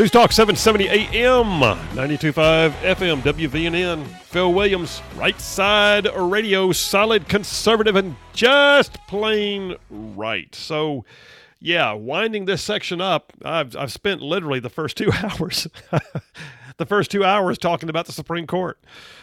News Talk 770 AM, 92.5 FM, WVNN. Phil Williams, Right Side Radio, solid conservative and just plain right. So, yeah, winding this section up, I've spent literally the first 2 hours, talking about the Supreme Court.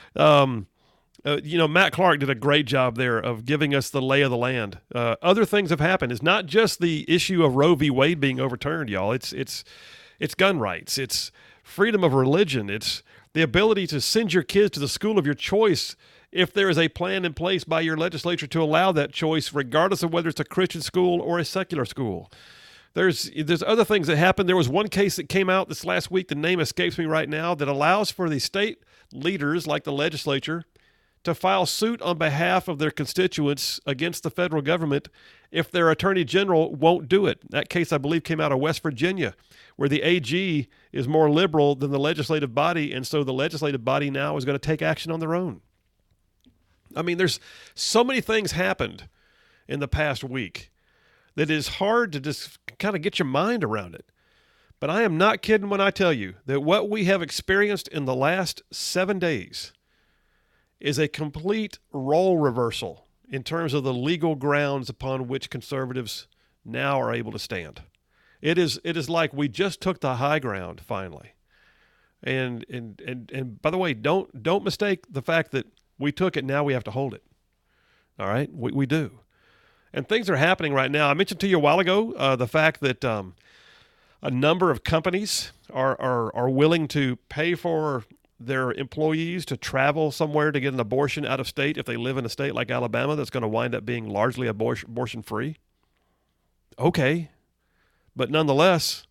Matt Clark did a great job there of giving us the lay of the land. Other things have happened. It's not just the issue of Roe v. Wade being overturned, y'all. It's gun rights. It's freedom of religion. It's the ability to send your kids to the school of your choice if there is a plan in place by your legislature to allow that choice, regardless of whether it's a Christian school or a secular school. There's other things that happen. There was one case that came out this last week, the name escapes me right now, that allows for the state leaders, like the legislature, to file suit on behalf of their constituents against the federal government if their attorney general won't do it. That case, I believe, came out of West Virginia, where the AG is more liberal than the legislative body, and so the legislative body now is going to take action on their own. I mean, there's so many things happened in the past week that it is hard to just kind of get your mind around it. But I am not kidding when I tell you that what we have experienced in the last 7 days is a complete role reversal in terms of the legal grounds upon which conservatives now are able to stand. It is like we just took the high ground finally. And by the way, don't mistake the fact that we took it, now we have to hold it. All right? We do. And things are happening right now. I mentioned to you a while ago the fact that a number of companies are willing to pay for their employees to travel somewhere to get an abortion out of state if they live in a state like Alabama that's going to wind up being largely abortion-free. Okay. But nonetheless,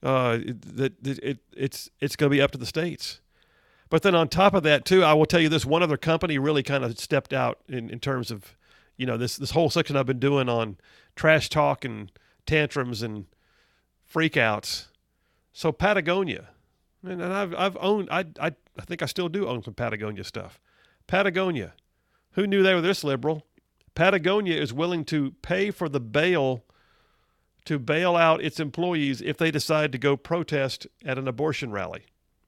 it's going to be up to the states. But then on top of that, too, I will tell you this, one other company really kind of stepped out in terms of, this whole section I've been doing on trash talk and tantrums and freakouts. So Patagonia, and I've owned, I think I still do own some Patagonia stuff. Patagonia, who knew they were this liberal? Patagonia is willing to pay for the bail to bail out its employees if they decide to go protest at an abortion rally.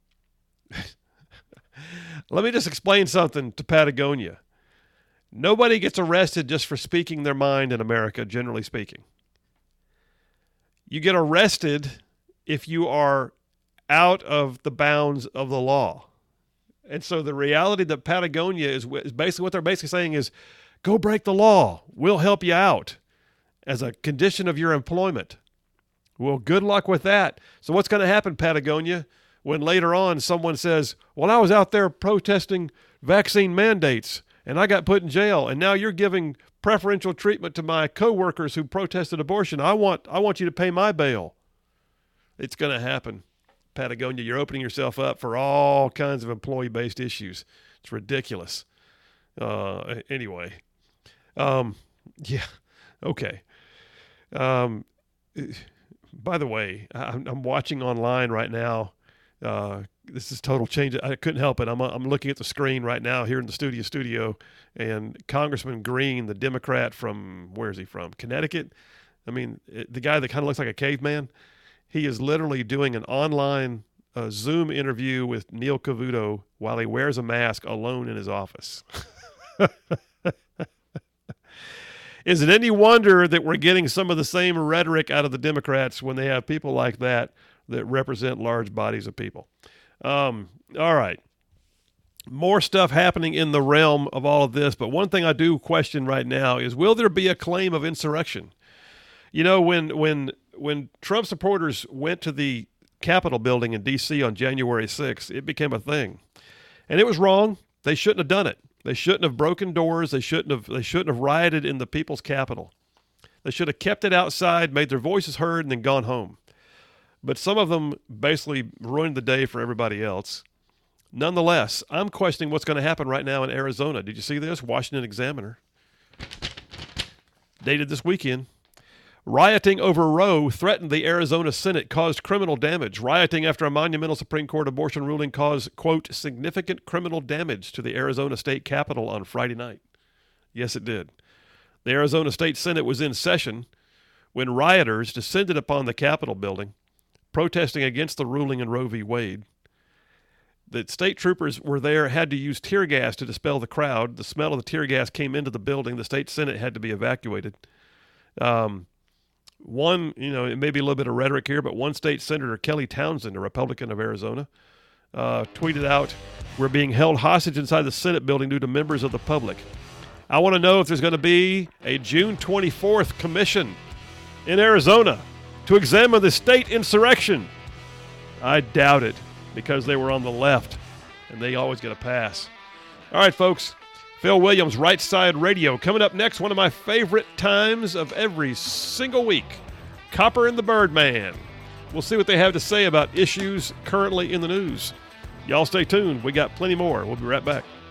Let me just explain something to Patagonia. Nobody gets arrested just for speaking their mind in America, generally speaking. You get arrested if you are out of the bounds of the law. And so the reality that Patagonia is basically what they're basically saying is, go break the law. We'll help you out as a condition of your employment. Well, good luck with that. So what's going to happen, Patagonia, when later on someone says, well, I was out there protesting vaccine mandates and I got put in jail, and now you're giving preferential treatment to my coworkers who protested abortion. I want you to pay my bail. It's going to happen. Patagonia, you're opening yourself up for all kinds of employee-based issues. It's ridiculous. Anyway. Yeah. Okay. By the way, I'm watching online right now. This is total change. I couldn't help it. I'm looking at the screen right now here in the studio, and Congressman Green, the Democrat from, where is he from? Connecticut? I mean, the guy that kind of looks like a caveman, he is literally doing an online Zoom interview with Neil Cavuto while he wears a mask alone in his office. Is it any wonder that we're getting some of the same rhetoric out of the Democrats when they have people like that represent large bodies of people? All right. More stuff happening in the realm of all of this, but one thing I do question right now is, will there be a claim of insurrection? When Trump supporters went to the Capitol building in D.C. on January 6th, it became a thing. And it was wrong. They shouldn't have done it. They shouldn't have broken doors. They shouldn't have rioted in the people's capital. They should have kept it outside, made their voices heard, and then gone home. But some of them basically ruined the day for everybody else. Nonetheless, I'm questioning what's going to happen right now in Arizona. Did you see this? Washington Examiner. Dated this weekend. Rioting over Roe threatened the Arizona Senate, caused criminal damage. Rioting after a monumental Supreme Court abortion ruling caused, quote, significant criminal damage to the Arizona State Capitol on Friday night. Yes, it did. The Arizona State Senate was in session when rioters descended upon the Capitol building, protesting against the ruling in Roe v. Wade. The state troopers were there, had to use tear gas to dispel the crowd. The smell of the tear gas came into the building. The state Senate had to be evacuated. It may be a little bit of rhetoric here, but one state senator, Kelly Townsend, a Republican of Arizona, tweeted out, "We're being held hostage inside the Senate building due to members of the public. I want to know if there's going to be a June 24th commission in Arizona to examine the state insurrection." I doubt it, because they were on the left, and they always get a pass. All right, folks. Phil Williams, Right Side Radio. Coming up next, one of my favorite times of every single week, Copper and the Birdman. We'll see what they have to say about issues currently in the news. Y'all stay tuned. We got plenty more. We'll be right back.